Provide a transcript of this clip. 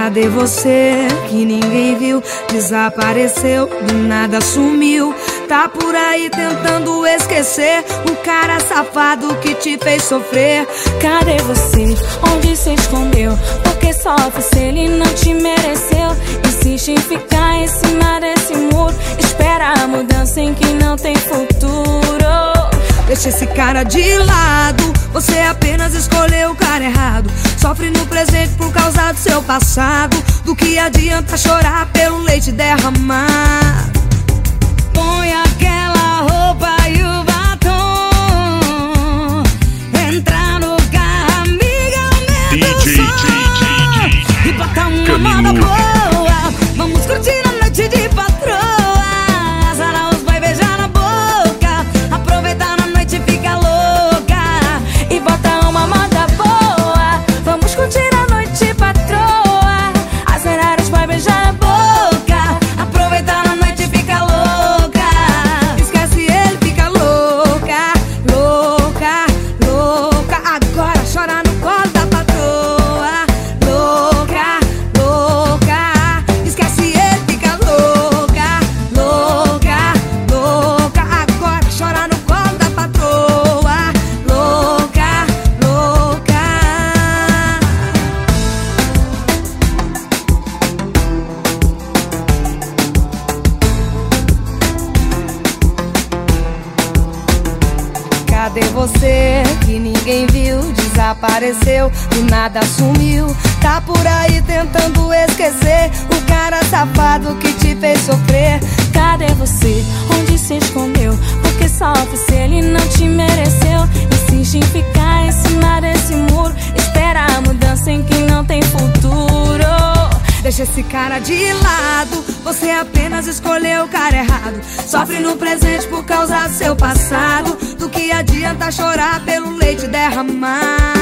Cadê você que ninguém viu? Desapareceu, do nada sumiu. Tá por aí tentando esquecer o cara safado que te fez sofrer. Cadê você? Onde se escondeu? Porque sofre se ele não te mereceu. Insiste em ficar em cima desse muro. Espera a mudança em que não tem futuro. Deixa esse cara de lado, você apenas escolheu o cara errado. Sofre no presente por causa do seu passado. Do que adianta chorar pelo leite derramar? Põe aquela roupa e o batom, entra no carro, amiga, aumenta o som e bota uma moda boa. Vamos curtir a noite de patroa. Azara os vai beijar na boca, aproveitar na noite e fica louca e bota uma moda boa. Vamos curtir a noite, patroa. Azara os vai beijar na boca, aproveitar na noite e fica louca. Esquece ele, fica louca, louca, louca. Agora chora no colo da patroa. Louca, louca. Esquece ele, fica louca, louca, louca. Agora chora no colo da patroa. Louca, louca. Cadê você que ninguém viu? Desapareceu, do nada sumiu. Tá por aí tentando esquecer o cara safado que te fez sofrer. Cadê você? Onde se escondeu? Porque sofre se ele não te mereceu. Insiste em ficar em cima desse muro. Espera a mudança em que não tem futuro. Deixa esse cara de lado, você apenas escolheu o cara errado. Sofre no presente por causa do seu passado. Do que adianta chorar pelo leite derramar?